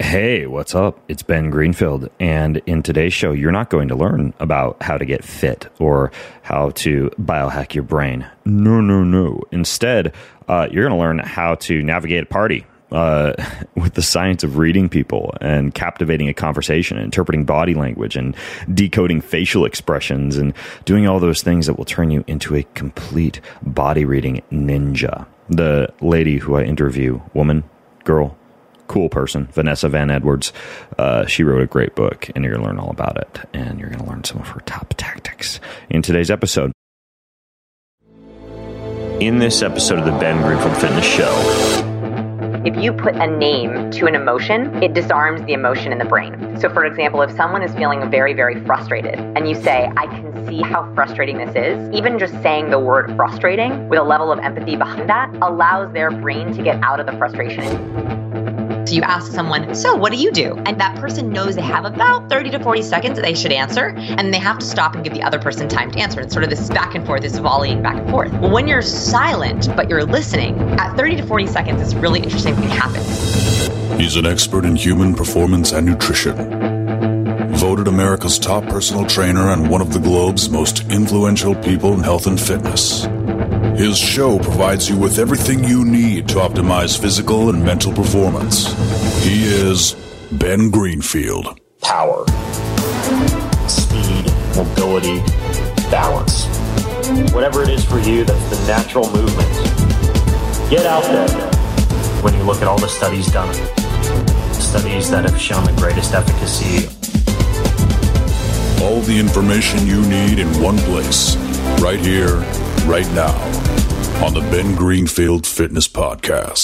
Hey, what's up? It's Ben Greenfield, and in today's show, you're not going to learn about how to get fit or how to biohack your brain. No. Instead, you're going to learn how to navigate a party with the science of reading people and captivating a conversation, interpreting body language and decoding facial expressions and doing all those things that will turn you into a complete body reading ninja. The lady who I interview, woman, girl, cool person, Vanessa Van Edwards, she wrote a great book, and you're going to learn all about it, and you're going to learn some of her top tactics in today's episode. In this episode of the Ben Greenfield Fitness Show, if you put a name to an emotion, it disarms the emotion in the brain. So for example, if someone is feeling very, very frustrated and you say, I can see how frustrating this is, even just saying the word frustrating with a level of empathy behind that allows their brain to get out of the frustration. So you ask someone, so what do you do? And that person knows they have about 30 to 40 seconds that they should answer, and they have to stop and give the other person time to answer. It's sort of this back and forth, this volleying back and forth. Well, when you're silent, but you're listening, at 30 to 40 seconds, this really interesting thing happens. He's an expert in human performance and nutrition. Voted America's top personal trainer and one of the globe's most influential people in health and fitness. His show provides you with everything you need to optimize physical and mental performance. He is Ben Greenfield. Power, speed, mobility, balance. Whatever it is for you, that's the natural movement. Get out there. When you look at all the studies done, studies that have shown the greatest efficacy. All the information you need in one place, right here, right now, on the Ben Greenfield Fitness Podcast.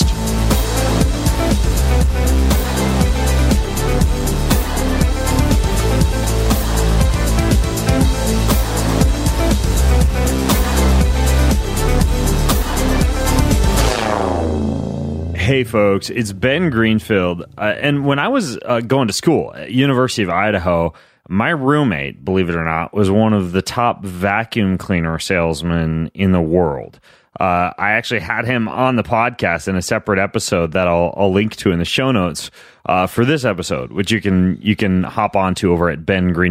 Hey folks, it's Ben Greenfield, and when I was going to school at University of Idaho, my roommate, believe it or not, was one of the top vacuum cleaner salesmen in the world. I actually had him on the podcast in a separate episode that I'll link to in the show notes for this episode, which you can hop onto over at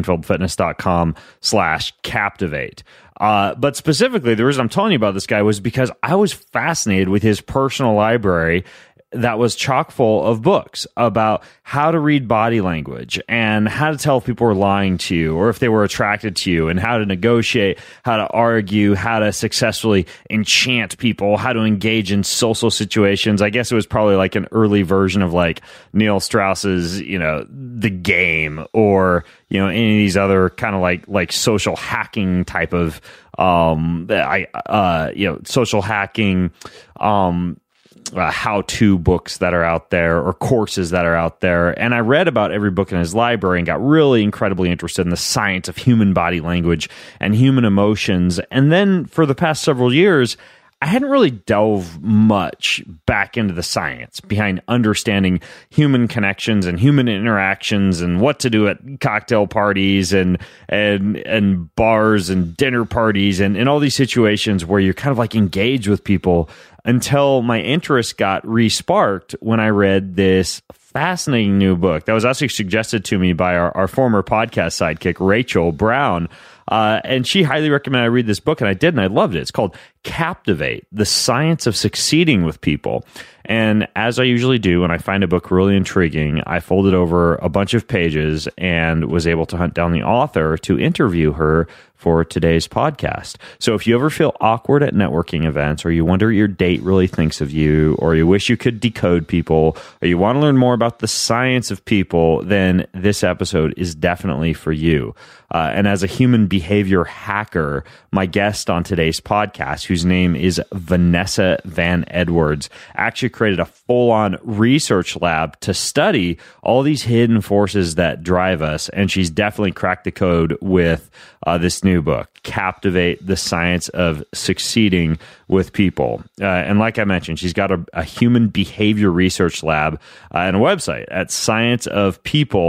bengreenfieldfitness.com/captivate. But specifically, the reason I'm telling you about this guy was because I was fascinated with his personal library that was chock full of books about how to read body language and how to tell if people were lying to you or if they were attracted to you, and how to negotiate, how to argue, how to successfully enchant people, how to engage in social situations. I guess it was probably like an early version of like Neil Strauss's, The Game, or, any of these other kind of like social hacking type of, social hacking, how-to books that are out there or courses that are out there. And I read about every book in his library and got really incredibly interested in the science of human body language and human emotions. And then for the past several years, I hadn't really delved much back into the science behind understanding human connections and human interactions and what to do at cocktail parties and bars and dinner parties and all these situations where you're kind of like engaged with people, until my interest got re-sparked when I read this fascinating new book that was actually suggested to me by our former podcast sidekick, Rachel Brown. And she highly recommended I read this book, and I did, and I loved it. It's called Captivate, The Science of Succeeding with People. And as I usually do when I find a book really intriguing, I folded over a bunch of pages and was able to hunt down the author to interview her for today's podcast. So if you ever feel awkward at networking events, or you wonder what your date really thinks of you, or you wish you could decode people, or you want to learn more about the science of people, then this episode is definitely for you. And as a human behavior hacker, my guest on today's podcast, whose name is Vanessa Van Edwards, actually created a full-on research lab to study all these hidden forces that drive us. And she's definitely cracked the code with this new book, Captivate, The Science of Succeeding with People. And like I mentioned, she's got a human behavior research lab and a website at scienceofpeople.com.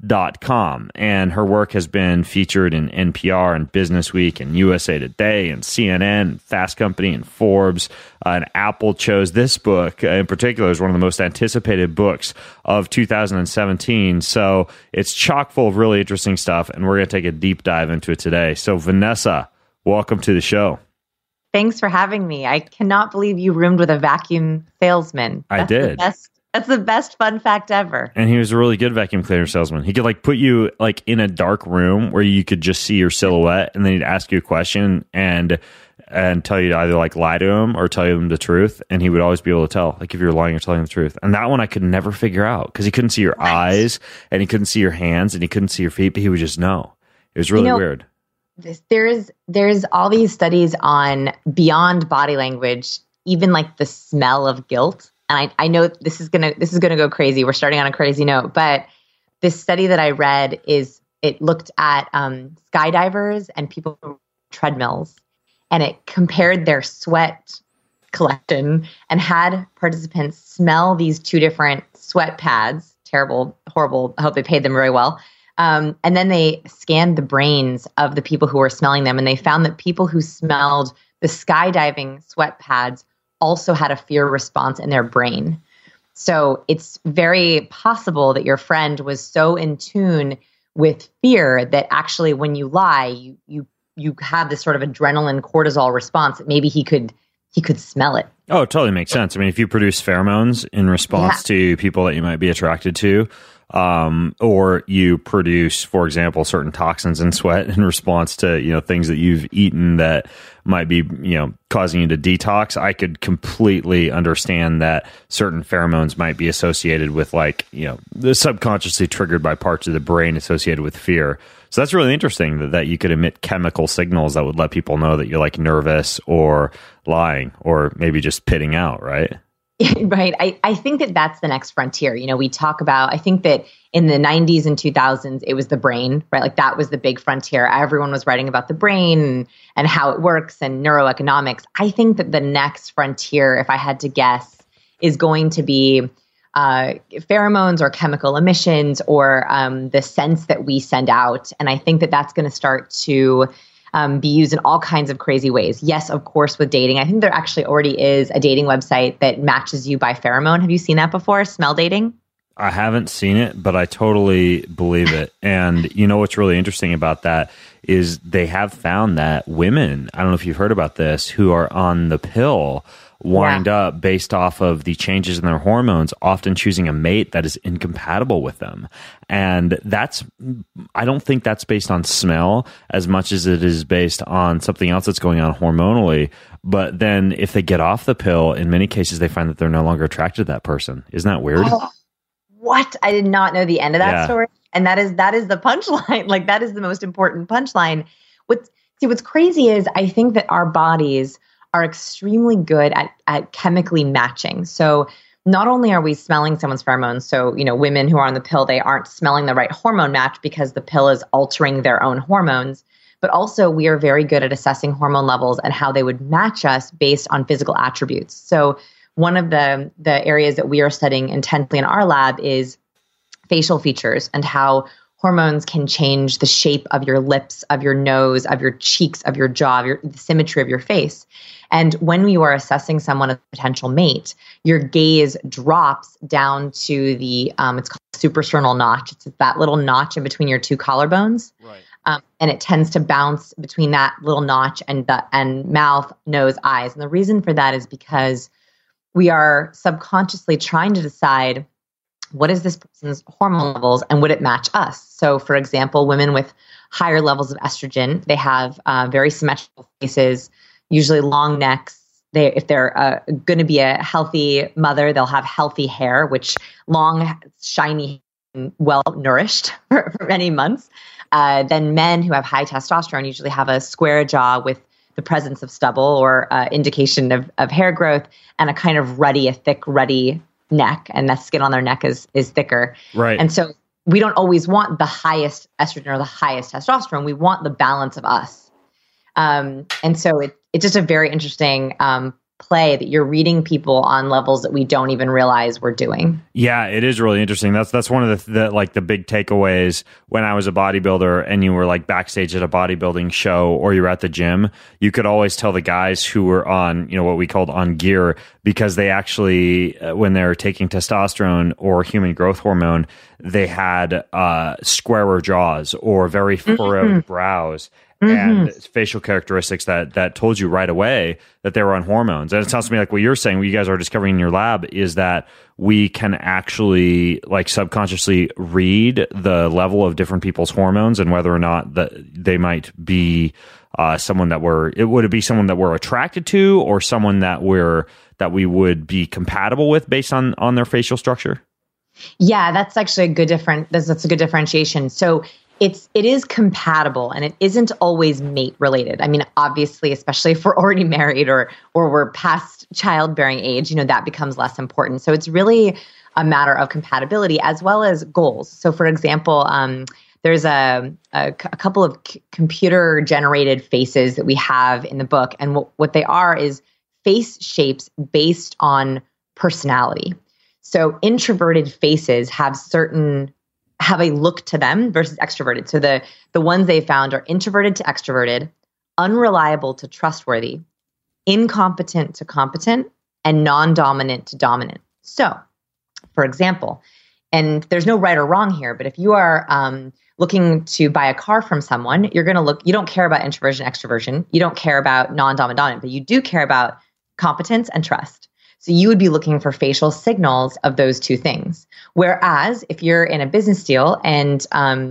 And her work has been featured in NPR and Business Week and USA Today and CNN and Fast Company and Forbes. And Apple chose this book in particular as one of the most anticipated books of 2017. So it's chock full of really interesting stuff, and we're going to take a deep dive into it today. So Vanessa, welcome to the show. Thanks for having me. I cannot believe you roomed with a vacuum salesman. I did. That's the best fun fact ever. And he was a really good vacuum cleaner salesman. He could put you in a dark room where you could just see your silhouette, and then he'd ask you a question and tell you to either lie to him or tell him the truth. And he would always be able to tell if you were lying or telling the truth. And that one I could never figure out because he couldn't see your eyes and he couldn't see your hands and he couldn't see your feet, but he would just know. It was really weird. There's all these studies on beyond body language, even the smell of guilt. And I know this is gonna go crazy. We're starting on a crazy note, but this study that I read it looked at skydivers and people who treadmills, and it compared their sweat collection and had participants smell these two different sweat pads. Terrible, horrible. I hope they paid them very well. And then they scanned the brains of the people who were smelling them, and they found that people who smelled the skydiving sweat pads also had a fear response in their brain. So it's very possible that your friend was so in tune with fear that actually when you lie, you have this sort of adrenaline cortisol response that maybe he could smell it. Oh, it totally makes sense. I mean, if you produce pheromones in response to people that you might be attracted to, or you produce, for example, certain toxins in sweat in response to, things that you've eaten that might be, causing you to detox, I could completely understand that certain pheromones might be associated with the subconsciously triggered by parts of the brain associated with fear. So that's really interesting that you could emit chemical signals that would let people know that you're nervous or lying or maybe just pitting out, right? Right. I think that that's the next frontier. We talk about, I think that in the 90s and 2000s, it was the brain, right? That was the big frontier. Everyone was writing about the brain and how it works and neuroeconomics. I think that the next frontier, if I had to guess, is going to be pheromones or chemical emissions or the sense that we send out. And I think that that's going to start to be used in all kinds of crazy ways. Yes, of course, with dating. I think there actually already is a dating website that matches you by pheromone. Have you seen that before? Smell dating? I haven't seen it, but I totally believe it. And what's really interesting about that is they have found that women, I don't know if you've heard about this, who are on the pill wind up based off of the changes in their hormones, often choosing a mate that is incompatible with them. And I don't think that's based on smell as much as it is based on something else that's going on hormonally. But then if they get off the pill, in many cases, they find that they're no longer attracted to that person. Isn't that weird? Oh, what? I did not know the end of that story. And that is the punchline. That is the most important punchline. What's crazy is I think that our bodies are extremely good at chemically matching. So not only are we smelling someone's pheromones, so, women who are on the pill, they aren't smelling the right hormone match because the pill is altering their own hormones, but also we are very good at assessing hormone levels and how they would match us based on physical attributes. So one of the areas that we are studying intensely in our lab is facial features and how hormones can change the shape of your lips, of your nose, of your cheeks, of your jaw, the symmetry of your face. And when you are assessing someone as a potential mate, your gaze drops down to the, it's called suprasternal notch. It's that little notch in between your two collarbones. Right. And it tends to bounce between that little notch and mouth, nose, eyes. And the reason for that is because we are subconsciously trying to decide what is this person's hormone levels and would it match us? So, for example, women with higher levels of estrogen, they have very symmetrical faces, usually long necks. If they're going to be a healthy mother, they'll have healthy hair, which long, shiny, well nourished for many months. Then men who have high testosterone usually have a square jaw with the presence of stubble or indication of hair growth and a kind of a thick, ruddy neck, and the skin on their neck is thicker. Right. And so we don't always want the highest estrogen or the highest testosterone. We want the balance of us. And so it's just a very interesting play that you're reading people on levels that we don't even realize we're doing. Yeah, it is really interesting. That's one of the big takeaways when I was a bodybuilder and you were like backstage at a bodybuilding show or you were at the gym. You could always tell the guys who were on, what we called on gear, because they actually, when they were taking testosterone or human growth hormone, they had squarer jaws or very furrowed brows. And facial characteristics that told you right away that they were on hormones. And it sounds to me like what you're saying, what you guys are discovering in your lab, is that we can actually like subconsciously read the level of different people's hormones and whether or not that they might be someone that would it be someone that we're attracted to or someone that we would be compatible with based on their facial structure. Yeah, that's actually that's a good differentiation. So it is compatible and it isn't always mate related. I mean, obviously, especially if we're already married or we're past childbearing age, that becomes less important. So it's really a matter of compatibility as well as goals. So for example, there's a couple of computer generated faces that we have in the book. And what they are is face shapes based on personality. So introverted faces have a look to them versus extroverted. So the ones they found are introverted to extroverted, unreliable to trustworthy, incompetent to competent, and non-dominant to dominant. So, for example, and there's no right or wrong here, but if you are looking to buy a car from someone, you're going to look, you don't care about introversion, extroversion, you don't care about non-dominant, dominant, but you do care about competence and trust. So you would be looking for facial signals of those two things. Whereas if you're in a business deal and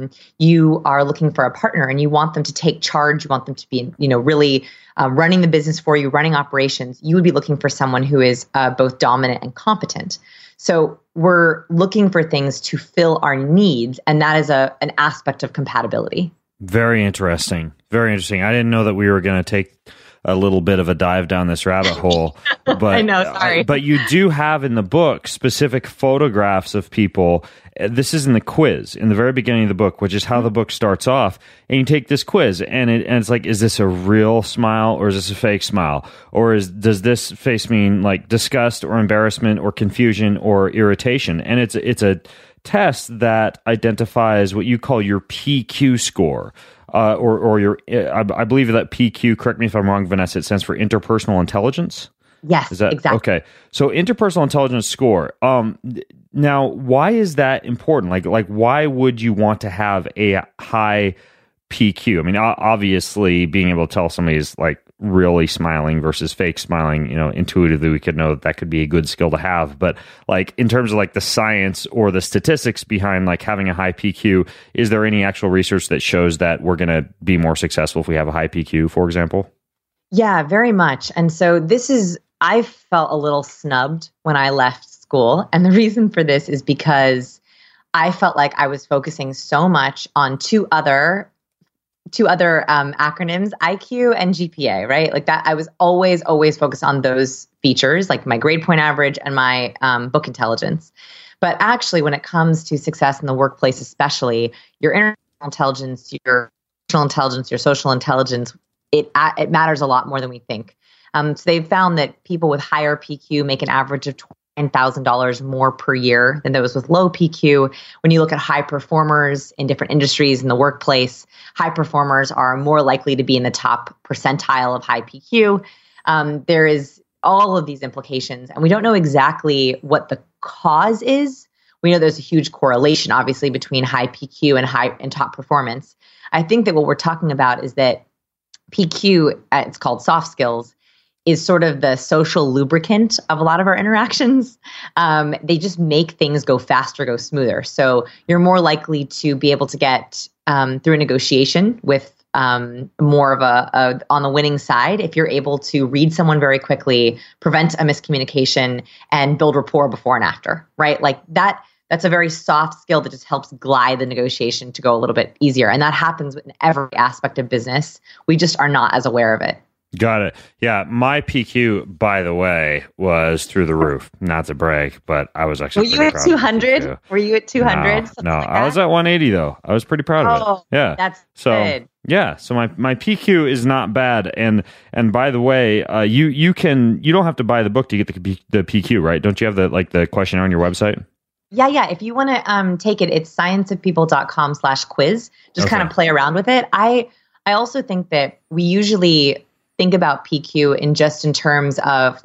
you are looking for a partner and you want them to take charge, you want them to be, really running the business for you, running operations, you would be looking for someone who is both dominant and competent. So we're looking for things to fill our needs, and that is an aspect of compatibility. Very interesting. Very interesting. I didn't know that we were going to take a little bit of a dive down this rabbit hole. But I know, sorry. But you do have in the book specific photographs of people. This is in the quiz in the very beginning of the book, which is how the book starts off. And you take this quiz, and it's like, is this a real smile or is this a fake smile? Or does this face mean like disgust or embarrassment or confusion or irritation? And it's a test that identifies what you call your PQ score. Or your, I believe that PQ, correct me if I'm wrong, Vanessa, it stands for interpersonal intelligence? Yes, is that, exactly. Okay. So interpersonal intelligence score. Now, why is that important? Like, why would you want to have a high PQ? I mean, obviously, being able to tell somebody's like really smiling versus fake smiling, intuitively we could know that could be a good skill to have. But like in terms of like the science or the statistics behind like having a high PQ, is there any actual research that shows that we're going to be more successful if we have a high PQ, for example? Yeah, very much. And so I felt a little snubbed when I left school. And the reason for this is because I felt like I was focusing so much on two other acronyms, IQ and GPA, right? Like that, I was always focused on those features, like my grade point average and my book intelligence. But actually, when it comes to success in the workplace, especially your internal intelligence, your emotional intelligence, your social intelligence, it matters a lot more than we think. So they've found that people with higher PQ make an average of $9,000 more per year than those with low PQ. When you look at high performers in different industries in the workplace, high performers are more likely to be in the top percentile of high PQ. There is all of these implications, and we don't know exactly what the cause is. We know there's a huge correlation, obviously, between high PQ and top performance. I think that what we're talking about is that PQ, it's called soft skills, is sort of the social lubricant of a lot of our interactions. They just make things go faster, go smoother. So you're more likely to be able to get through a negotiation with more of a on the winning side if you're able to read someone very quickly, prevent a miscommunication, and build rapport before and after, right? Like that's a very soft skill that just helps glide the negotiation to go a little bit easier. And that happens in every aspect of business. We just are not as aware of it. Got it. Yeah, my PQ, by the way, was through the roof. Not to brag, but I was actually. Were you at 200? Were you at 200? No, I was at 180 though. I was pretty proud of it. Yeah, that's good. Yeah, so my PQ is not bad, and by the way, you don't have to buy the book to get the PQ, right? Don't you have the questionnaire on your website? Yeah. If you want to take it, it's scienceofpeople.com/quiz. Just kind of play around with it. I also think that we usually think about PQ in terms of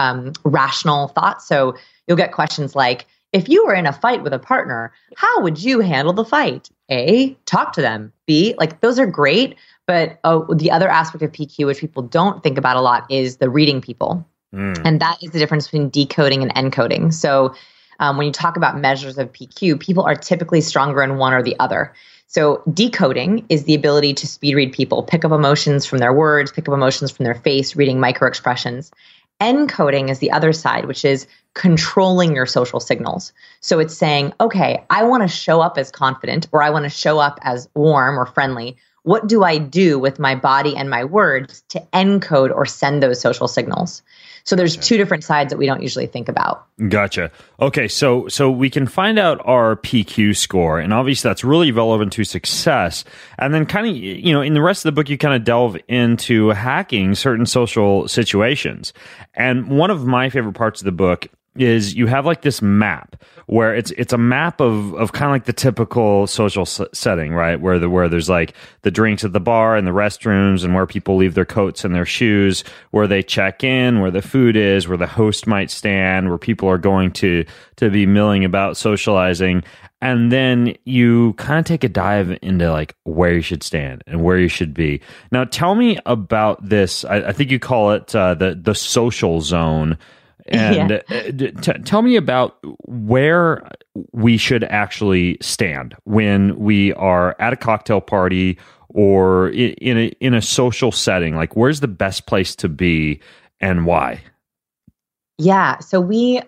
rational thoughts. So you'll get questions like, if you were in a fight with a partner, how would you handle the fight? A, talk to them. B, those are great. But the other aspect of PQ, which people don't think about a lot, is the reading people. And that is the difference between decoding and encoding. So when you talk about measures of PQ, people are typically stronger in one or the other. So decoding is the ability to speed read people, pick up emotions from their words, pick up emotions from their face, reading micro expressions. Encoding is the other side, which is controlling your social signals. So it's saying, okay, I want to show up as confident, or I want to show up as warm or friendly. What do I do with my body and my words to encode or send those social signals? So there's two different sides that we don't usually think about. Gotcha. Okay, so we can find out our PQ score, and obviously that's really relevant to success. And then kind of, in the rest of the book, you kind of delve into hacking certain social situations. And one of my favorite parts of the book is you have this map where it's a map of kind of like the typical social setting, right? Where there's the drinks at the bar and the restrooms and where people leave their coats and their shoes, where they check in, where the food is, where the host might stand, where people are going to be milling about socializing. And then you kind of take a dive into where you should stand and where you should be. Now, tell me about this. I think you call it the social zone. And tell me about where we should actually stand when we are at a cocktail party or in a social setting. Where's the best place to be and why? Yeah. So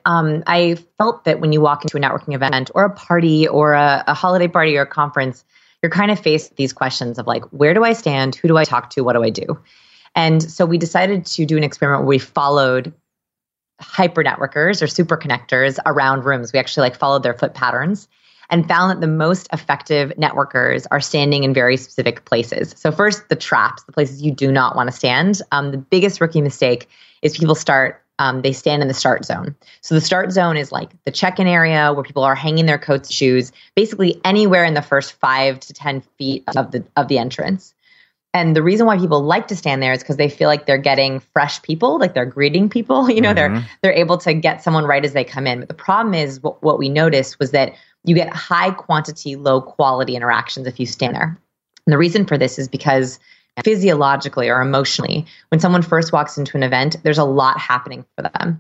I felt that when you walk into a networking event or a party or a holiday party or a conference, you're kind of faced with these questions of where do I stand? Who do I talk to? What do I do? And so we decided to do an experiment where we followed hyper networkers or super connectors around rooms. We actually followed their foot patterns and found that the most effective networkers are standing in very specific places. So first, the traps, the places you do not want to stand. The biggest rookie mistake is people they stand in the start zone. So the start zone is the check-in area where people are hanging their coats, shoes, basically anywhere in the first 5 to 10 feet of the entrance. And the reason why people like to stand there is because they feel like they're getting fresh people, they're greeting people. They're able to get someone right as they come in. But the problem is what we noticed was that you get high quantity, low quality interactions if you stand there. And the reason for this is because physiologically or emotionally, when someone first walks into an event, there's a lot happening for them.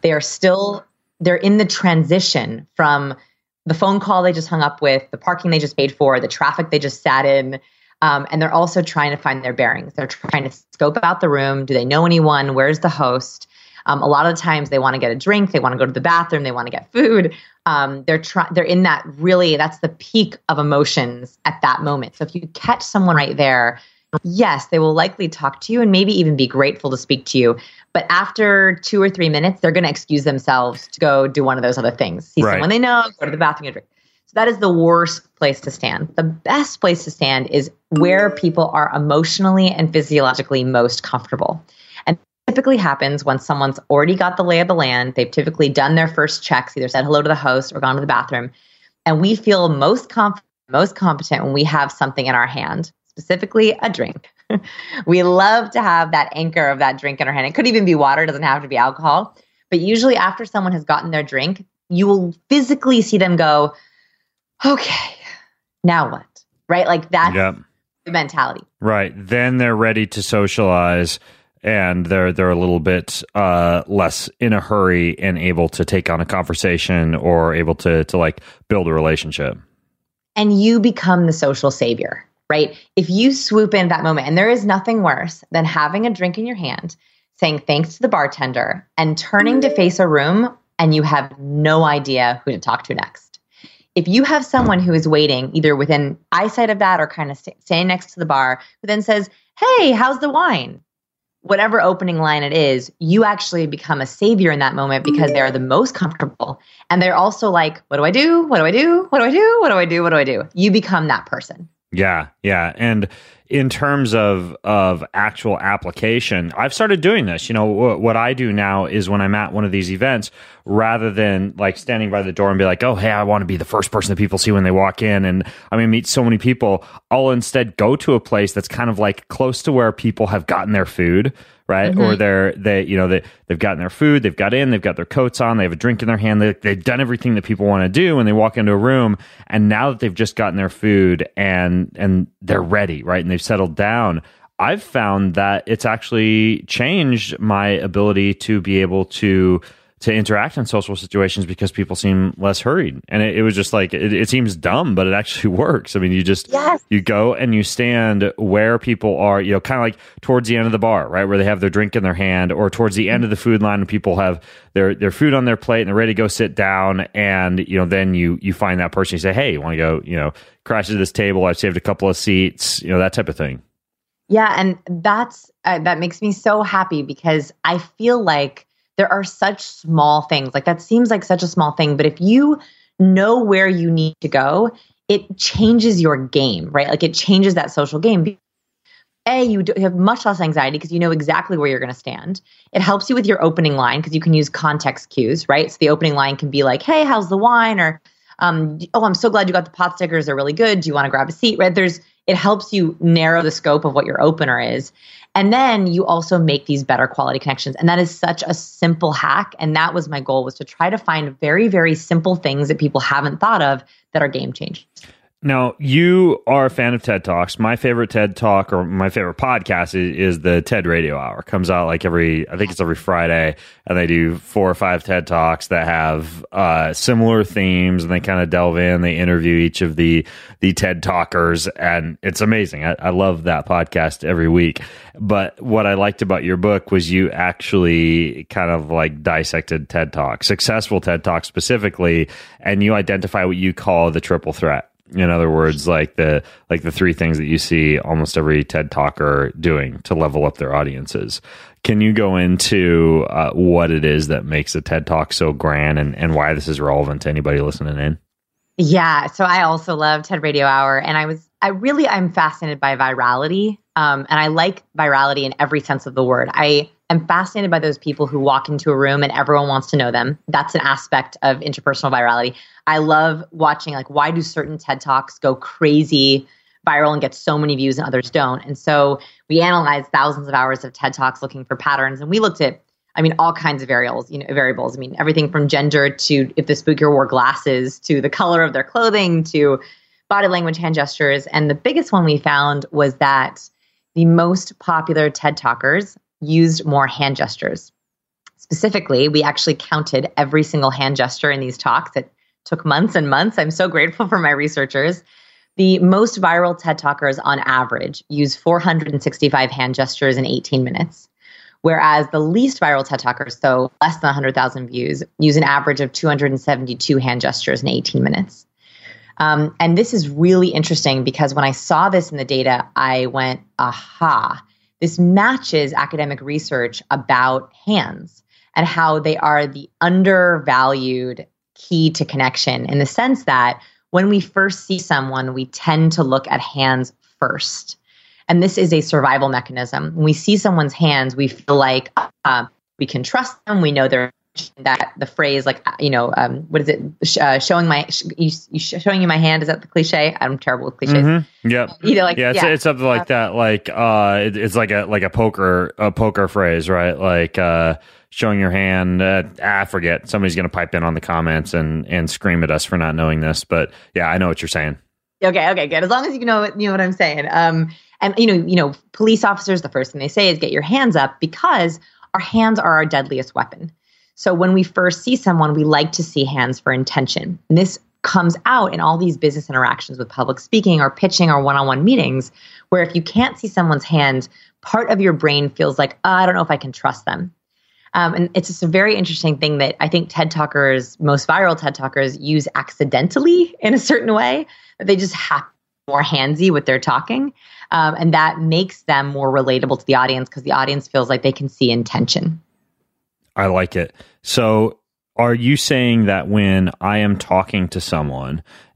They're in the transition from the phone call they just hung up with, the parking they just paid for, the traffic they just sat in. And they're also trying to find their bearings. They're trying to scope out the room. Do they know anyone? Where's the host? A lot of the times they want to get a drink. They want to go to the bathroom. They want to get food. They're in that that's the peak of emotions at that moment. So if you catch someone right there, yes, they will likely talk to you and maybe even be grateful to speak to you. But after 2 or 3 minutes, they're going to excuse themselves to go do one of those other things. See someone they know, go to the bathroom, get a drink. So that is the worst place to stand. The best place to stand is where people are emotionally and physiologically most comfortable. And it typically happens when someone's already got the lay of the land. They've typically done their first checks, either said hello to the host or gone to the bathroom. And we feel most competent when we have something in our hand, specifically a drink. We love to have that anchor of that drink in our hand. It could even be water. It doesn't have to be alcohol. But usually after someone has gotten their drink, you will physically see them go, okay, now what? Right? That's the mentality. Right. Then they're ready to socialize and they're a little bit less in a hurry and able to take on a conversation or able to build a relationship. And you become the social savior, right? If you swoop in at that moment, and there is nothing worse than having a drink in your hand, saying thanks to the bartender and turning to face a room and you have no idea who to talk to next. If you have someone who is waiting either within eyesight of that or kind of standing next to the bar who then says, hey, how's the wine? Whatever opening line it is, you actually become a savior in that moment because they're the most comfortable. And they're also like, what do I do? What do I do? What do I do? What do I do? What do I do? You become that person. Yeah. And in terms of actual application, I've started doing this. What I do now is when I'm at one of these events, rather than like standing by the door and be like, oh, hey, I want to be the first person that people see when they walk in, and I'm going to meet so many people, I'll instead go to a place that's kind of like close to where people have gotten their food, right? Or they've gotten their food, they've got their coats on, they have a drink in their hand, they've done everything that people want to do when they walk into a room, and now that they've just gotten their food and they're ready, right? And they've settled down, I've found that it's actually changed my ability to be able to interact in social situations because people seem less hurried. And it was just like, it seems dumb, but it actually works. I mean, you go and you stand where people are, kind of like towards the end of the bar, right? Where they have their drink in their hand, or towards the end of the food line and people have their food on their plate and they're ready to go sit down. And, then you find that person, you say, hey, you want to go, crash to this table? I've saved a couple of seats, that type of thing. Yeah. And that makes me so happy, because I feel like there are such small things. Like, that seems like such a small thing, but if you know where you need to go, it changes your game, right? Like, it changes that social game. You have much less anxiety because you know exactly where you're going to stand. It helps you with your opening line because you can use context cues, right? So the opening line can be like, hey, how's the wine? Or, oh, I'm so glad you got the pot stickers. They're really good. Do you want to grab a seat? Right? It helps you narrow the scope of what your opener is. And then you also make these better quality connections. And that is such a simple hack. And that was my goal, was to try to find very, very simple things that people haven't thought of that are game changers. Now, you are a fan of TED Talks. My favorite TED Talk, or my favorite podcast, is the TED Radio Hour. It comes out like every Friday, and they do 4 or 5 TED Talks that have similar themes, and they kind of delve in. They interview each of the TED Talkers, and it's amazing. I love that podcast every week. But what I liked about your book was you actually kind of like dissected TED Talk, successful TED Talk specifically, and you identify what you call the triple threat. In other words, like the 3 things that you see almost every TED Talker doing to level up their audiences. Can you go into what it is that makes a TED Talk so grand, and why this is relevant to anybody listening in? Yeah. So I also love TED Radio Hour, and I'm fascinated by virality. And I like virality in every sense of the word. I am fascinated by those people who walk into a room and everyone wants to know them. That's an aspect of interpersonal virality. I love watching, like, why do certain TED Talks go crazy viral and get so many views and others don't? And so we analyzed thousands of hours of TED Talks looking for patterns. And we looked at, all kinds of variables. Everything from gender to if the speaker wore glasses, to the color of their clothing, to body language, hand gestures. And the biggest one we found was that the most popular TED Talkers used more hand gestures. Specifically, we actually counted every single hand gesture in these talks. It took months and months. I'm so grateful for my researchers. The most viral TED Talkers on average use 465 hand gestures in 18 minutes, whereas the least viral TED Talkers, so less than 100,000 views, use an average of 272 hand gestures in 18 minutes. And this is really interesting because when I saw this in the data, I went, aha, this matches academic research about hands and how they are the undervalued key to connection, in the sense that when we first see someone, we tend to look at hands first. And this is a survival mechanism. When we see someone's hands, we feel like we can trust them. We know they're that the phrase, like, what is it? Showing you my hand. Is that the cliche? I'm terrible with cliches. Mm-hmm. Yep. It's something like that. Like, it's like a poker phrase, right? Like, showing your hand. I forget. Somebody's going to pipe in on the comments and scream at us for not knowing this. But yeah, I know what you're saying. Okay, good. As long as you know what I'm saying. And police officers, the first thing they say is get your hands up, because our hands are our deadliest weapon. So when we first see someone, we like to see hands for intention. And this comes out in all these business interactions with public speaking or pitching or one-on-one meetings, where if you can't see someone's hand, part of your brain feels like, I don't know if I can trust them. And it's just a very interesting thing that I think TED Talkers, most viral TED Talkers, use accidentally in a certain way, that they just have more handsy with their talking. And that makes them more relatable to the audience, because the audience feels like they can see intention. I like it. So are you saying that when I am talking to someone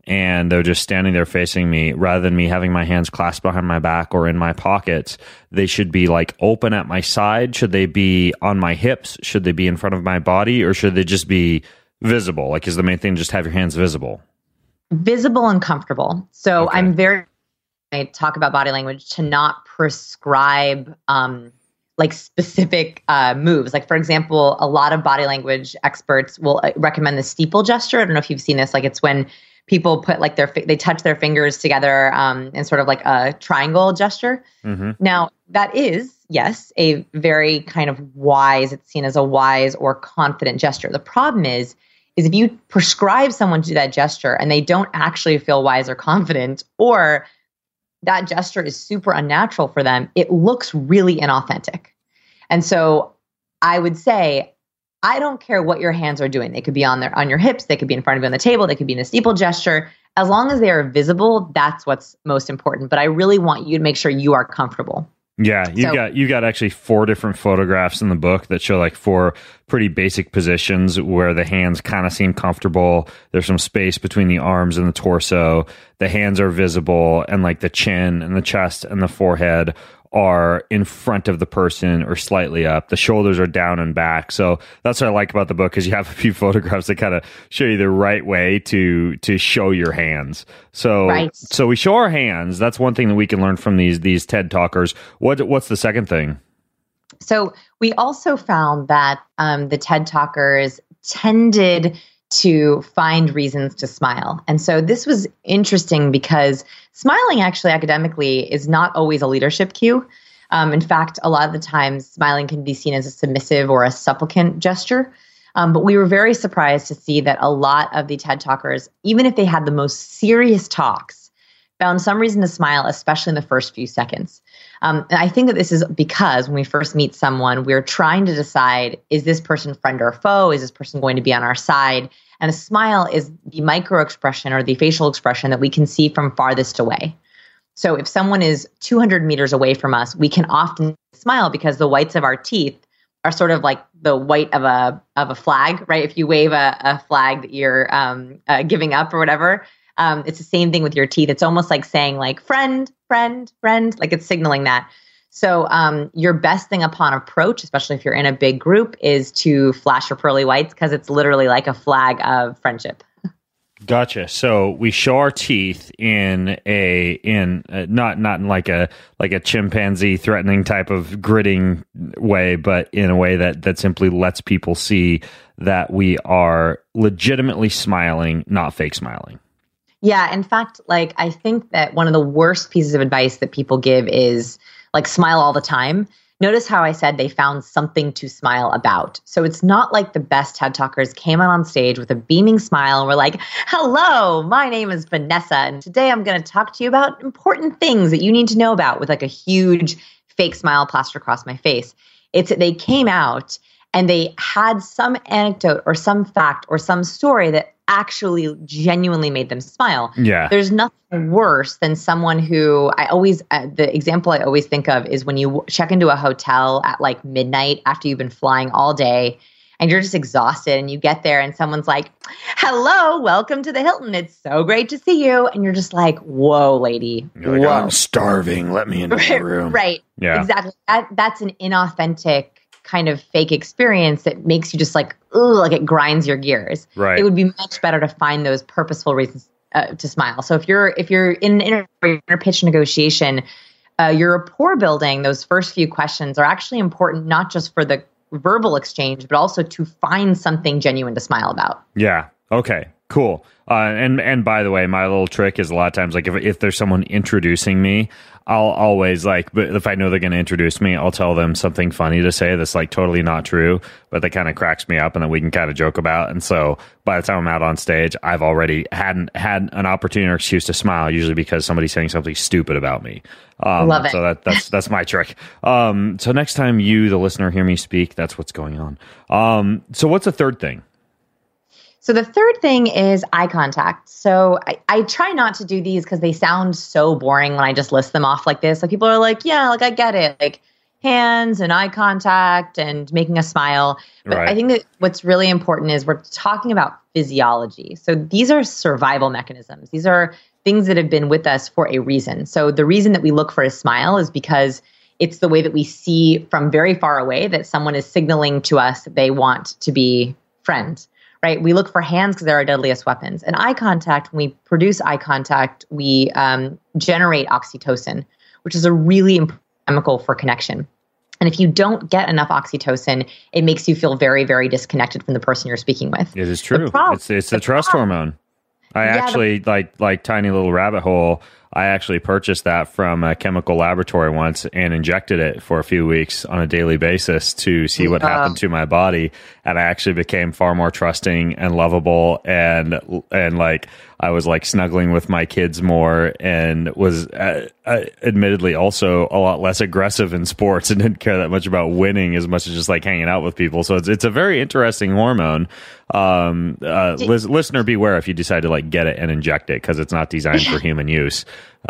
and they're just standing there facing me, rather than me having my hands clasped behind my back or in my pockets, they should be like open at my side. Should they be on my hips? Should they be in front of my body, or should they just be visible? Like, is the main thing just have your hands visible? Visible and comfortable. So Okay. I talk about body language to not prescribe like specific moves. Like, for example, a lot of body language experts will recommend the steeple gesture. I don't know if you've seen this. Like, it's when people put like they touch their fingers together in sort of like a triangle gesture. Mm-hmm. Now, that is, yes, a very kind of wise, it's seen as a wise or confident gesture. The problem is if you prescribe someone to do that gesture and they don't actually feel wise or confident, or that gesture is super unnatural for them, it looks really inauthentic. And so I would say, I don't care what your hands are doing. They could be on your hips, they could be in front of you on the table, they could be in a steeple gesture. As long as they are visible, that's what's most important. But I really want you to make sure you are comfortable. Yeah, you got actually 4 different photographs in the book that show like 4 pretty basic positions where the hands kind of seem comfortable. There's some space between the arms and the torso. The hands are visible, and like the chin and the chest and the forehead are in front of the person or slightly up. The shoulders are down and back. So that's what I like about the book, is you have a few photographs that kind of show you the right way to show your hands. So Right. So we show our hands. That's one thing that we can learn from these TED Talkers. What's the second thing? So we also found that the TED Talkers tended to find reasons to smile. And so this was interesting because smiling actually academically is not always a leadership cue. In fact, a lot of the times smiling can be seen as a submissive or a supplicant gesture. But we were very surprised to see that a lot of the TED Talkers, even if they had the most serious talks, found some reason to smile, especially in the first few seconds. And I think that this is because when we first meet someone, we're trying to decide, is this person friend or foe? Is this person going to be on our side? And a smile is the micro expression or the facial expression that we can see from farthest away. So if someone is 200 meters away from us, we can often smile because the whites of our teeth are sort of like the white of a flag, right? If you wave a flag that you're giving up or whatever, it's the same thing with your teeth. It's almost like saying like friend, friend, friend, like it's signaling that. So your best thing upon approach, especially if you're in a big group, is to flash your pearly whites because it's literally like a flag of friendship. Gotcha. So we show our teeth in not in like a chimpanzee threatening type of gritting way, but in a way that simply lets people see that we are legitimately smiling, not fake smiling. Yeah. In fact, like I think that one of the worst pieces of advice that people give is like smile all the time. Notice how I said they found something to smile about. So it's not like the best TED Talkers came out on stage with a beaming smile and were like, hello, my name is Vanessa, and today I'm going to talk to you about important things that you need to know about, with like a huge fake smile plastered across my face. They came out and they had some anecdote or some fact or some story that actually genuinely made them smile. Yeah. There's nothing worse than someone who the example I always think of is when you check into a hotel at like midnight after you've been flying all day and you're just exhausted, and you get there and someone's like, hello, welcome to the Hilton. It's so great to see you. And you're just like, whoa, lady. You're like, whoa. I'm starving. Let me into the room. Right. Yeah. Exactly. That's an inauthentic kind of fake experience that makes you just like, ugh, like it grinds your gears. Right. It would be much better to find those purposeful reasons to smile. So if you're in an interview or pitch negotiation, your rapport building, those first few questions are actually important, not just for the verbal exchange, but also to find something genuine to smile about. Yeah. Okay. Cool. And by the way, my little trick is a lot of times, like if there's someone introducing me, I'll always but if I know they're going to introduce me, I'll tell them something funny to say that's like totally not true, but that kind of cracks me up and that we can kind of joke about. And so by the time I'm out on stage, I've already had an opportunity or excuse to smile, usually because somebody's saying something stupid about me. Love it. So that's my trick. So next time you, the listener, hear me speak, that's what's going on. So what's the third thing? So the third thing is eye contact. So I try not to do these because they sound so boring when I just list them off like this. Like people are like, yeah, like I get it. Like hands and eye contact and making a smile. But Right. I think that what's really important is we're talking about physiology. So these are survival mechanisms. These are things that have been with us for a reason. So the reason that we look for a smile is because it's the way that we see from very far away that someone is signaling to us that they want to be friends, right? We look for hands because they're our deadliest weapons. And eye contact, when we produce eye contact, we generate oxytocin, which is a really important chemical for connection. And if you don't get enough oxytocin, it makes you feel very, very disconnected from the person you're speaking with. It is true. It's the trust hormone. I Yeah, actually like Tiny Little Rabbit Hole. I actually purchased that from a chemical laboratory once and injected it for a few weeks on a daily basis to see what happened to my body. And I actually became far more trusting and lovable, and like I was like snuggling with my kids more, and was admittedly also a lot less aggressive in sports and didn't care that much about winning as much as just like hanging out with people. So it's a very interesting hormone. Listener, beware if you decide to like get it and inject it, because it's not designed for human use.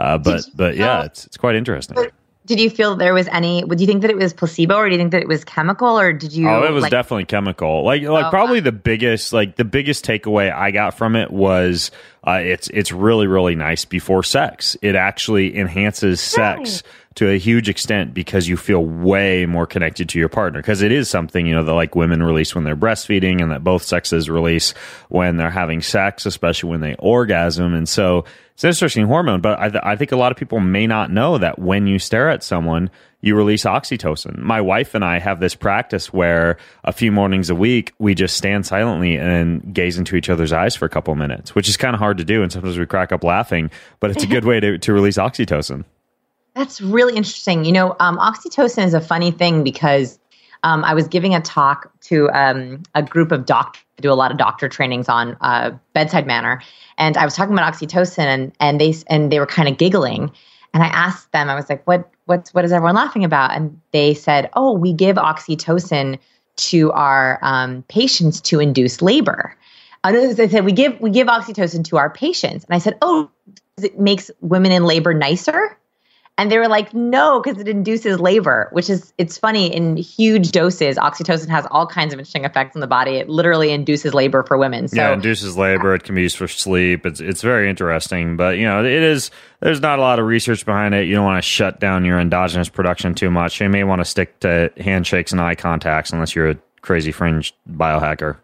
But yeah, it's quite interesting. Did you feel there was any? Would you think that it was placebo, or do you think that it was chemical, or did you? Oh, it was definitely chemical. Probably the biggest takeaway I got from it was it's really, really nice before sex. It actually enhances sex to a huge extent because you feel way more connected to your partner, because it is something, that like women release when they're breastfeeding, and that both sexes release when they're having sex, especially when they orgasm. And so it's an interesting hormone, but I think a lot of people may not know that when you stare at someone, you release oxytocin. My wife and I have this practice where a few mornings a week, we just stand silently and gaze into each other's eyes for a couple of minutes, which is kind of hard to do. And sometimes we crack up laughing, but it's a good way to release oxytocin. That's really interesting. Oxytocin is a funny thing because I was giving a talk to a group of doctors who do a lot of doctor trainings on bedside manner. And I was talking about oxytocin, and they were kind of giggling. And I asked them, I was like, what is everyone laughing about? And they said, oh, we give oxytocin to our patients to induce labor. They said, we give oxytocin to our patients. And I said, oh, it makes women in labor nicer? And they were like, no, because it induces labor, it's funny. In huge doses, oxytocin has all kinds of interesting effects on the body. It literally induces labor for women. So, it induces labor. It can be used for sleep. It's very interesting. But, there's not a lot of research behind it. You don't want to shut down your endogenous production too much. You may want to stick to handshakes and eye contacts unless you're a crazy fringe biohacker.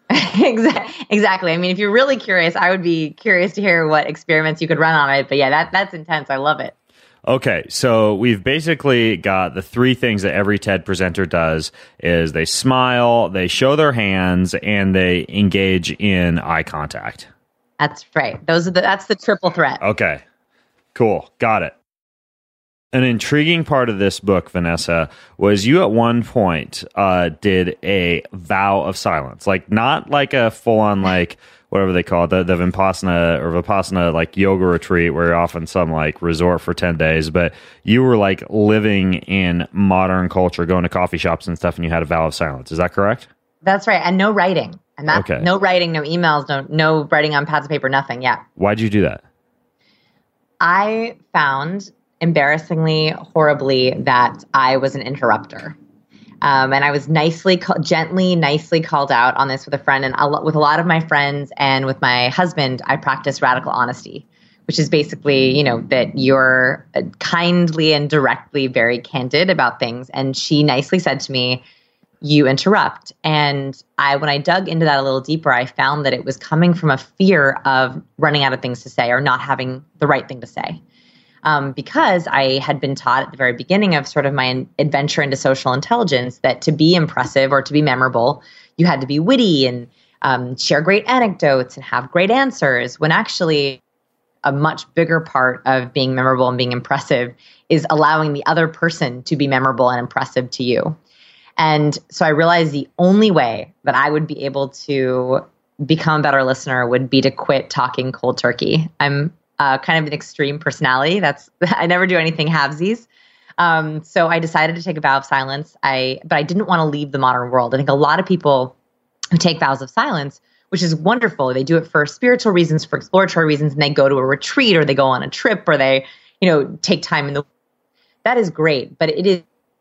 Exactly. I mean, if you're really curious, I would be curious to hear what experiments you could run on it. But yeah, that's intense. I love it. Okay, so we've basically got the three things that every TED presenter does is they smile, they show their hands, and they engage in eye contact. That's right. That's the triple threat. Okay, cool. Got it. An intriguing part of this book, Vanessa, was you at one point did a vow of silence. Like, not like a full-on, like, whatever they call it, the Vipassana like yoga retreat where you're off in some like resort for 10 days, but you were like living in modern culture, going to coffee shops and stuff, and you had a vow of silence. Is that correct? That's right. And no writing. And that's okay. No writing, no emails, no writing on pads of paper, nothing. Yeah. Why'd you do that? I found embarrassingly, horribly, that I was an interrupter. And I was nicely called out on this with a friend, and with a lot of my friends and with my husband, I practice radical honesty, which is basically, that you're kindly and directly very candid about things. And she nicely said to me, you interrupt. And when I dug into that a little deeper, I found that it was coming from a fear of running out of things to say or not having the right thing to say. Because I had been taught at the very beginning of sort of my adventure into social intelligence that to be impressive or to be memorable, you had to be witty and share great anecdotes and have great answers, when actually a much bigger part of being memorable and being impressive is allowing the other person to be memorable and impressive to you. And so I realized the only way that I would be able to become a better listener would be to quit talking cold turkey. I'm kind of an extreme personality. I never do anything halvesies. So I decided to take a vow of silence. But I didn't want to leave the modern world. I think a lot of people who take vows of silence, which is wonderful, they do it for spiritual reasons, for exploratory reasons, and they go to a retreat or they go on a trip or they, take time in the. That is great, but it is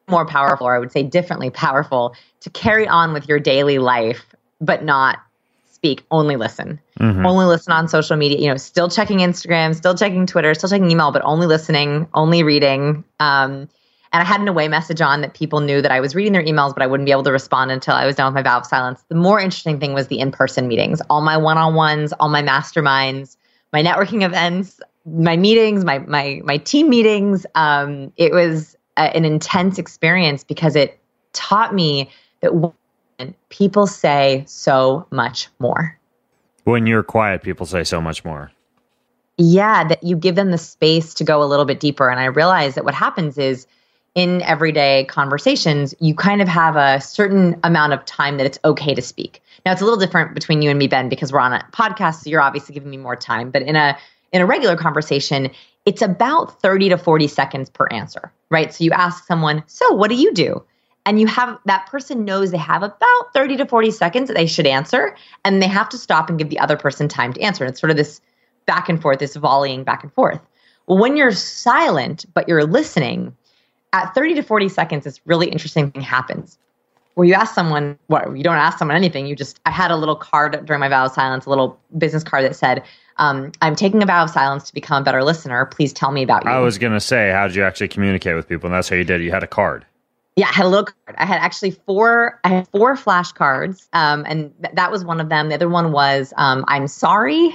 more powerful, or I would say differently powerful, to carry on with your daily life, but not speak, only listen. Only listen on social media, still checking Instagram, still checking Twitter, still checking email, but only listening, only reading. And I had an away message on that people knew that I was reading their emails, but I wouldn't be able to respond until I was done with my vow of silence. The more interesting thing was the in-person meetings, all my one-on-ones, all my masterminds, my networking events, my meetings, my team meetings. It was an intense experience because it taught me that people say so much more. When you're quiet, people say so much more. Yeah, that you give them the space to go a little bit deeper. And I realized that what happens is in everyday conversations, you kind of have a certain amount of time that it's okay to speak. Now, it's a little different between you and me, Ben, because we're on a podcast, so you're obviously giving me more time. But in a regular conversation, it's about 30 to 40 seconds per answer, right? So you ask someone, so what do you do? And that person knows they have about 30 to 40 seconds that they should answer, and they have to stop and give the other person time to answer. And it's sort of this back and forth, this volleying back and forth. Well, when you're silent, but you're listening, at 30 to 40 seconds, this really interesting thing happens where you ask someone, you don't ask someone anything. I had a little card during my vow of silence, a little business card that said, I'm taking a vow of silence to become a better listener. Please tell me about you. I was going to say, how did you actually communicate with people? And that's how you did it. You had a card. Yeah, I had a little card. I had actually four flashcards, and that was one of them. The other one was, I'm sorry.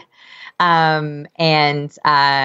And then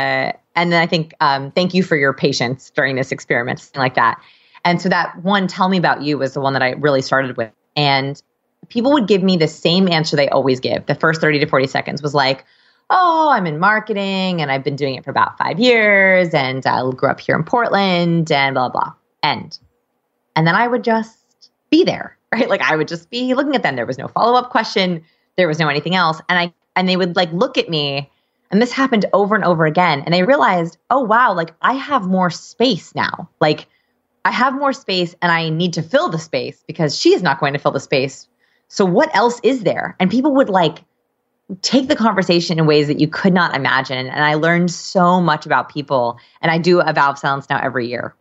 I think, thank you for your patience during this experiment, something like that. And so that one, tell me about you, was the one that I really started with. And people would give me the same answer they always give. The first 30 to 40 seconds was like, oh, I'm in marketing and I've been doing it for about 5 years and I grew up here in Portland and blah, blah, end. And then I would just be there, right? Like I would just be looking at them. There was no follow-up question. There was no anything else. And they would like look at me, and this happened over and over again. And they realized, oh, wow, like I have more space now. Like I have more space and I need to fill the space because she is not going to fill the space. So what else is there? And people would like take the conversation in ways that you could not imagine. And I learned so much about people. And I do a vow of silence now every year.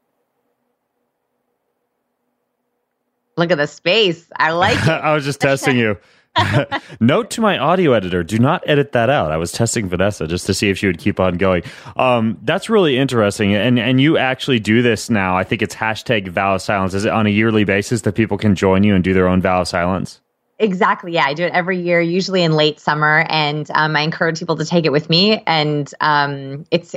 Look at the space. I like it. I was just testing you. Note to my audio editor, do not edit that out. I was testing Vanessa just to see if she would keep on going. That's really interesting. And you actually do this now. I think it's hashtag vow of silence. Is it on a yearly basis that people can join you and do their own vow of silence? Exactly. Yeah, I do it every year, usually in late summer, and I encourage people to take it with me. And it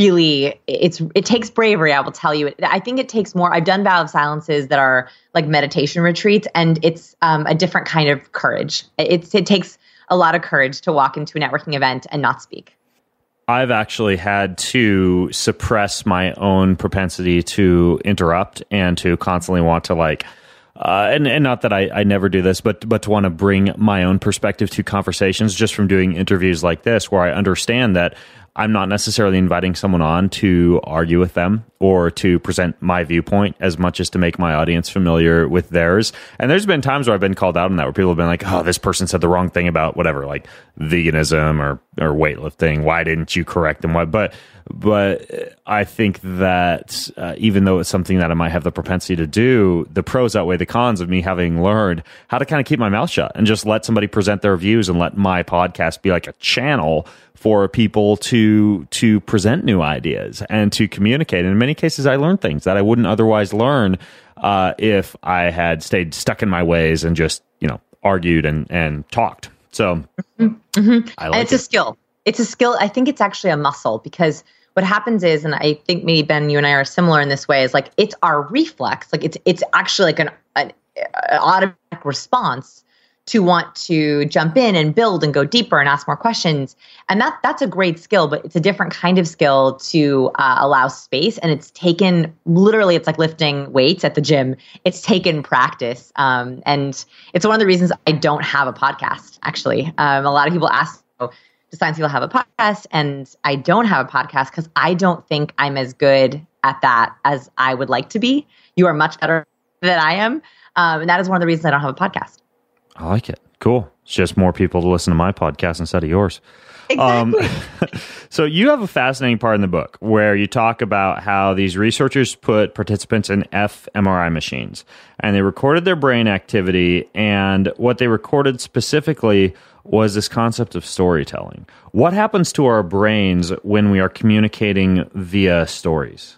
takes bravery. I will tell you. I think it takes more. I've done vow of silences that are like meditation retreats, and it's a different kind of courage. It takes a lot of courage to walk into a networking event and not speak. I've actually had to suppress my own propensity to interrupt and to constantly want to like. And not that I never do this, but to want to bring my own perspective to conversations just from doing interviews like this, where I understand that I'm not necessarily inviting someone on to argue with them or to present my viewpoint as much as to make my audience familiar with theirs. And there's been times where I've been called out on that, where people have been like, oh, this person said the wrong thing about whatever, like veganism or weightlifting. Why didn't you correct them? But I think that even though it's something that I might have the propensity to do, the pros outweigh the cons of me having learned how to kind of keep my mouth shut and just let somebody present their views and let my podcast be like a channel for people to present new ideas and to communicate. And in many cases, I learned things that I wouldn't otherwise learn if I had stayed stuck in my ways and just, argued and talked. So It's a skill. It's a skill. I think it's actually a muscle, because what happens is, and I think maybe Ben, you and I are similar in this way, is like it's our reflex. Like it's actually like an automatic response to want to jump in and build and go deeper and ask more questions. And that's a great skill, but it's a different kind of skill to allow space. And it's taken, literally, it's like lifting weights at the gym. It's taken practice. And it's one of the reasons I don't have a podcast, actually. A lot of people ask, do science people have a podcast? And I don't have a podcast because I don't think I'm as good at that as I would like to be. You are much better than I am. And that is one of the reasons I don't have a podcast. I like it. Cool. It's just more people to listen to my podcast instead of yours. Exactly. So you have a fascinating part in the book where you talk about how these researchers put participants in fMRI machines and they recorded their brain activity, and what they recorded specifically was this concept of storytelling. What happens to our brains when we are communicating via stories?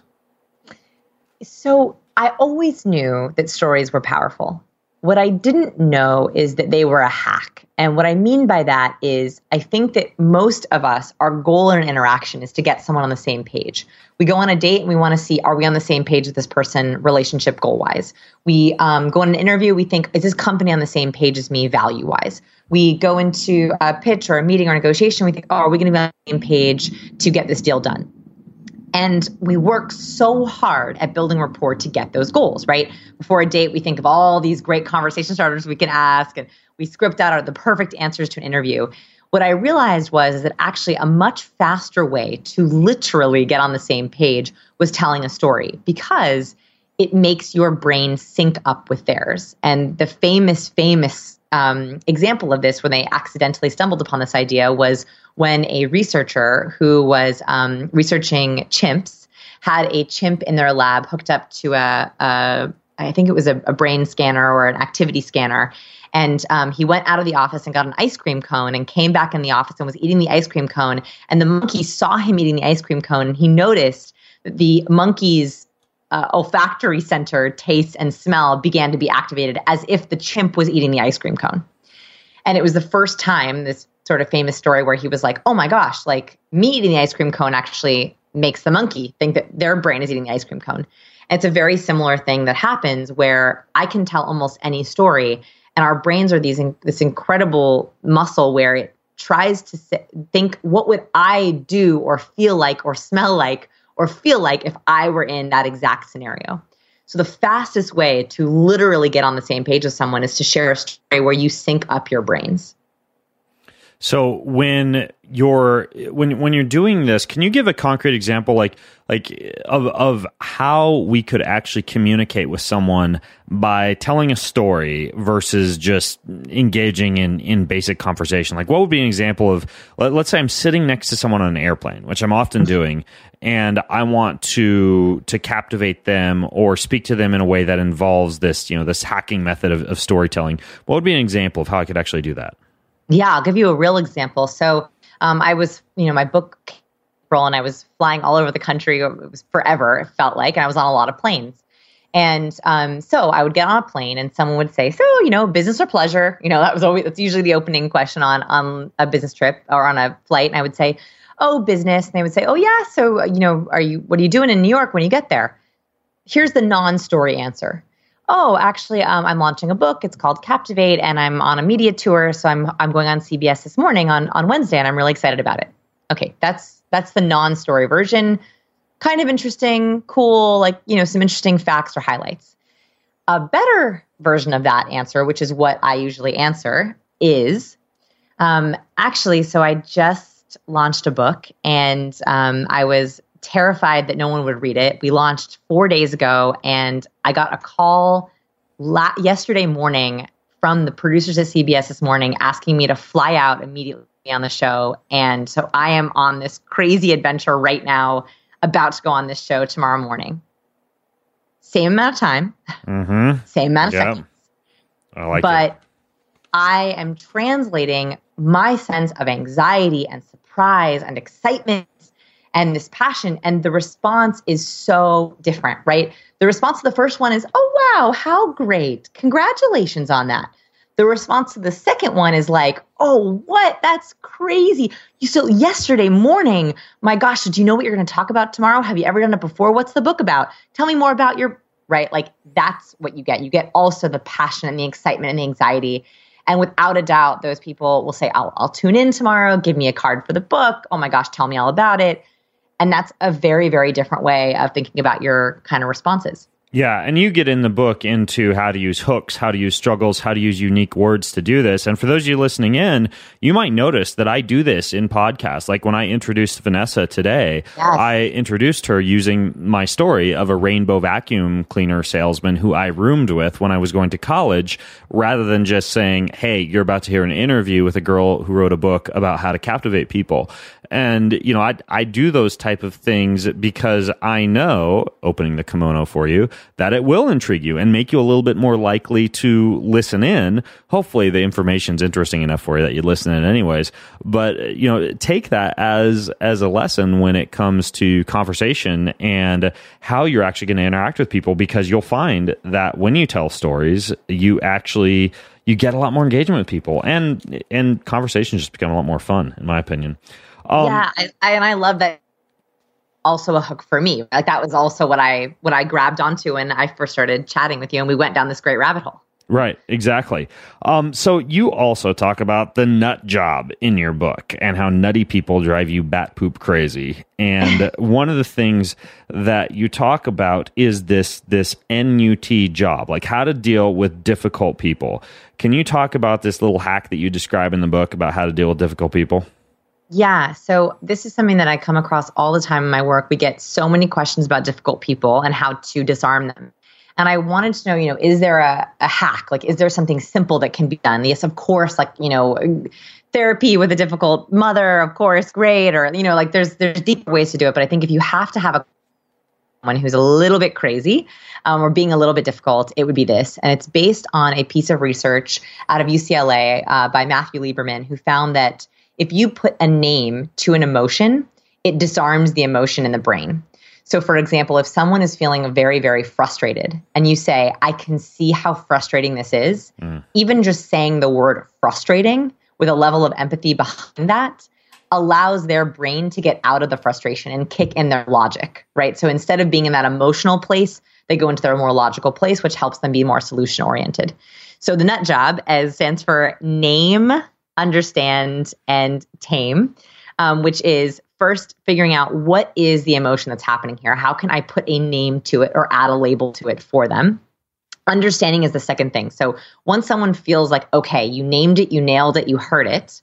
So I always knew that stories were powerful. What I didn't know is that they were a hack. And what I mean by that is I think that most of us, our goal in an interaction is to get someone on the same page. We go on a date and we want to see, are we on the same page with this person, relationship goal-wise? We go on an interview, we think, is this company on the same page as me value-wise? We go into a pitch or a meeting or negotiation, we think, oh, are we going to be on the same page to get this deal done? And we work so hard at building rapport to get those goals, right? Before a date, we think of all these great conversation starters we can ask, and we script out the perfect answers to an interview. What I realized was that actually a much faster way to literally get on the same page was telling a story, because it makes your brain sync up with theirs. And the famous example of this when they accidentally stumbled upon this idea was when a researcher who was researching chimps had a chimp in their lab hooked up to I think it was a brain scanner or an activity scanner. And he went out of the office and got an ice cream cone and came back in the office and was eating the ice cream cone. And the monkey saw him eating the ice cream cone, and he noticed that the monkey's olfactory center, taste and smell began to be activated as if the chimp was eating the ice cream cone. And it was the first time, this sort of famous story where he was like, oh my gosh, like me eating the ice cream cone actually makes the monkey think that their brain is eating the ice cream cone. And it's a very similar thing that happens where I can tell almost any story, and our brains are this incredible muscle where it tries to think, what would I do or feel like or smell like or feel like if I were in that exact scenario? So the fastest way to literally get on the same page with someone is to share a story where you sync up your brains. So when you're doing this, can you give a concrete example of how we could actually communicate with someone by telling a story versus just engaging in basic conversation? Like, what would be an example of, let's say I'm sitting next to someone on an airplane, which I'm often doing, and I want to captivate them or speak to them in a way that involves this hacking method of storytelling. What would be an example of how I could actually do that? Yeah, I'll give you a real example. So I was, my book role, and I was flying all over the country. It was forever, it felt like, and I was on a lot of planes. And so I would get on a plane and someone would say, so, business or pleasure? That's usually the opening question on a business trip or on a flight. And I would say, oh, business. And they would say, oh, yeah. So, what are you doing in New York when you get there? Here's the non-story answer. Oh, actually, I'm launching a book. It's called Captivate, and I'm on a media tour. So I'm going on CBS this morning on Wednesday, and I'm really excited about it. Okay, that's the non-story version. Kind of interesting, cool, some interesting facts or highlights. A better version of that answer, which is what I usually answer, is actually, so I just launched a book, and I was terrified that no one would read it. We launched 4 days ago, and I got a call yesterday morning from the producers at CBS this morning asking me to fly out immediately on the show. And so I am on this crazy adventure right now, about to go on this show tomorrow morning. Same amount of time, same amount of seconds. I like but it. I am translating my sense of anxiety and surprise and excitement and this passion, and the response is so different, right? The response to the first one is, oh, wow, how great. Congratulations on that. The response to the second one is like, oh, what? That's crazy. So yesterday morning, my gosh, do you know what you're going to talk about tomorrow? Have you ever done it before? What's the book about? Tell me more about right? Like, that's what you get. You get also the passion and the excitement and the anxiety. And without a doubt, those people will say, I'll tune in tomorrow. Give me a card for the book. Oh my gosh, tell me all about it. And that's a very, very different way of thinking about your kind of responses. Yeah, and you get in the book into how to use hooks, how to use struggles, how to use unique words to do this. And for those of you listening in, you might notice that I do this in podcasts. Like when I introduced Vanessa today, Yes. I introduced her using my story of a rainbow vacuum cleaner salesman who I roomed with when I was going to college, rather than just saying, hey, you're about to hear an interview with a girl who wrote a book about how to captivate people. And, you know, I do those type of things because I know, opening the kimono for you, that it will intrigue you and make you a little bit more likely to listen in. Hopefully the information's interesting enough for you that you listen in anyways. But, you know, take that as a lesson when it comes to conversation and how you're actually going to interact with people, because you'll find that when you tell stories, you get a lot more engagement with people, and conversations just become a lot more fun, in my opinion. I love that. Also a hook for me. Like that was also what I grabbed onto when I first started chatting with you, and we went down this great rabbit hole. Right, exactly. So you also talk about the nut job in your book and how nutty people drive you bat poop crazy. And one of the things that you talk about is this NUT job, like how to deal with difficult people. Can you talk about this little hack that you describe in the book about how to deal with difficult people? Yeah. So this is something that I come across all the time in my work. We get so many questions about difficult people and how to disarm them. And I wanted to know, is there a hack? Like, is there something simple that can be done? Yes, of course, like, therapy with a difficult mother, of course, great. Or, like there's deeper ways to do it. But I think if you have to have someone who's a little bit crazy or being a little bit difficult, it would be this. And it's based on a piece of research out of UCLA by Matthew Lieberman, who found that if you put a name to an emotion, it disarms the emotion in the brain. So for example, if someone is feeling very, very frustrated and you say, I can see how frustrating this is, even just saying the word frustrating with a level of empathy behind that allows their brain to get out of the frustration and kick in their logic, right? So instead of being in that emotional place, they go into their more logical place, which helps them be more solution oriented. So the NUT job stands for name, understand, and tame, which is first figuring out what is the emotion that's happening here. How can I put a name to it or add a label to it for them? Understanding is the second thing. So once someone feels like, okay, you named it, you nailed it, you heard it,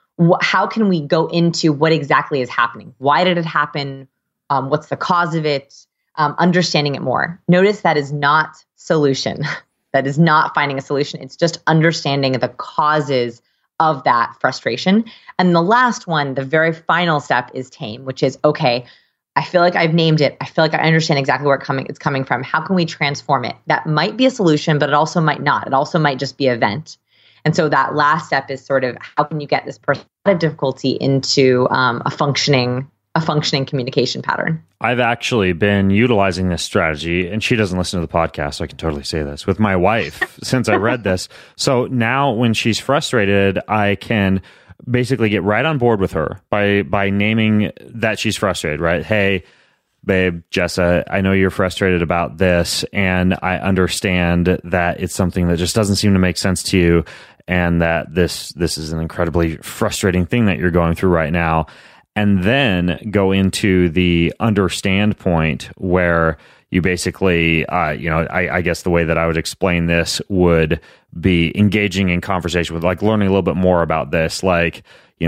how can we go into what exactly is happening? Why did it happen? What's the cause of it? Understanding it more. Notice that is not solution. That is not finding a solution. It's just understanding the causes of that frustration. And the last one, the very final step, is tame, which is, okay, I feel like I've named it. I feel like I understand exactly where it's coming from. How can we transform it? That might be a solution, but it also might not. It also might just be a vent. And so that last step is sort of, how can you get this person out of difficulty into a functioning communication pattern? I've actually been utilizing this strategy, and she doesn't listen to the podcast, so I can totally say this, with my wife since I read this. So now when she's frustrated, I can basically get right on board with her by naming that she's frustrated, right? Hey, babe, Jessa, I know you're frustrated about this, and I understand that it's something that just doesn't seem to make sense to you, and that this is an incredibly frustrating thing that you're going through right now. And then go into the understand point where you basically, I guess the way that I would explain this would be engaging in conversation with, like, learning a little bit more about this, like,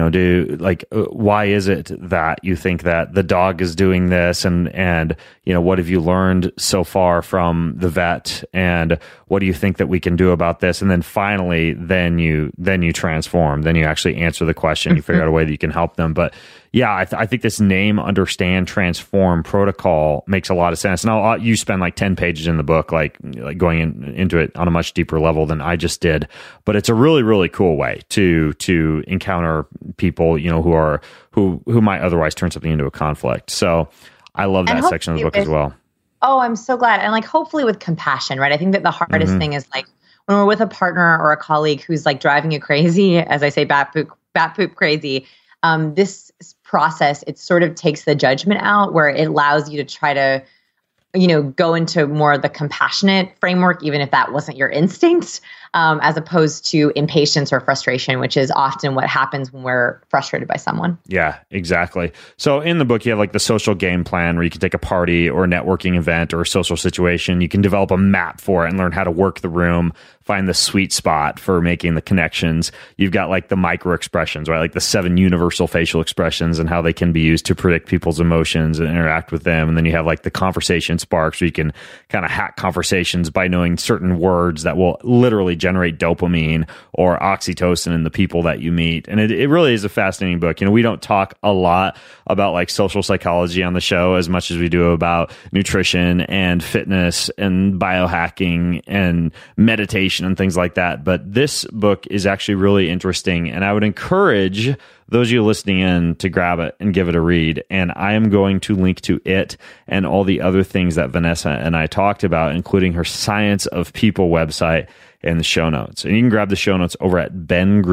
why is it that you think that the dog is doing this, and what have you learned so far from the vet, and what do you think that we can do about this? And then finally, then you transform, then you actually answer the question, you figure out a way that you can help them. But yeah, I think this name, understand, transform protocol makes a lot of sense. And you spend like 10 pages in the book, like going into it on a much deeper level than I just did. But it's a really, really cool way to encounter people, who might otherwise turn something into a conflict. So I love that section of the book as well. Oh, I'm so glad. And like, hopefully with compassion, right? I think that the hardest thing is like when we're with a partner or a colleague who's like driving you crazy, as I say, bat poop crazy. This process, it sort of takes the judgment out, where it allows you to try to go into more of the compassionate framework, even if that wasn't your instinct, as opposed to impatience or frustration, which is often what happens when we're frustrated by someone. Yeah, exactly. So in the book, you have like the social game plan where you can take a party or a networking event or a social situation. You can develop a map for it and learn how to work the room, find the sweet spot for making the connections. You've got like the micro expressions, right? Like the 7 universal facial expressions and how they can be used to predict people's emotions and interact with them. And then you have like the conversation sparks where you can kind of hack conversations by knowing certain words that will literally generate dopamine or oxytocin in the people that you meet. And it really is a fascinating book. We don't talk a lot about like social psychology on the show as much as we do about nutrition and fitness and biohacking and meditation and things like that. But this book is actually really interesting. And I would encourage those of you listening in to grab it and give it a read. And I am going to link to it and all the other things that Vanessa and I talked about, including her Science of People website in the show notes. And you can grab the show notes over at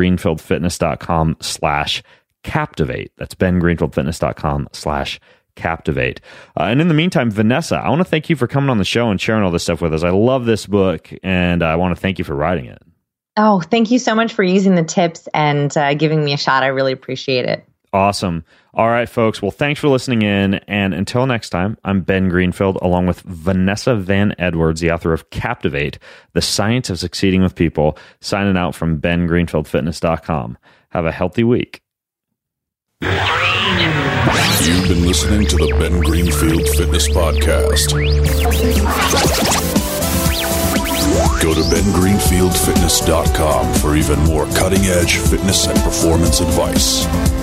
bengreenfieldfitness.com/captivate. That's bengreenfieldfitness.com/captivate. And in the meantime, Vanessa, I want to thank you for coming on the show and sharing all this stuff with us. I love this book, and I want to thank you for writing it. Oh, thank you so much for using the tips and giving me a shot. I really appreciate it. Awesome. All right, folks. Well, thanks for listening in. And until next time, I'm Ben Greenfield, along with Vanessa Van Edwards, the author of Captivate, The Science of Succeeding with People, signing out from bengreenfieldfitness.com. Have a healthy week. You've been listening to the Ben Greenfield Fitness Podcast. Go to bengreenfieldfitness.com for even more cutting-edge fitness and performance advice.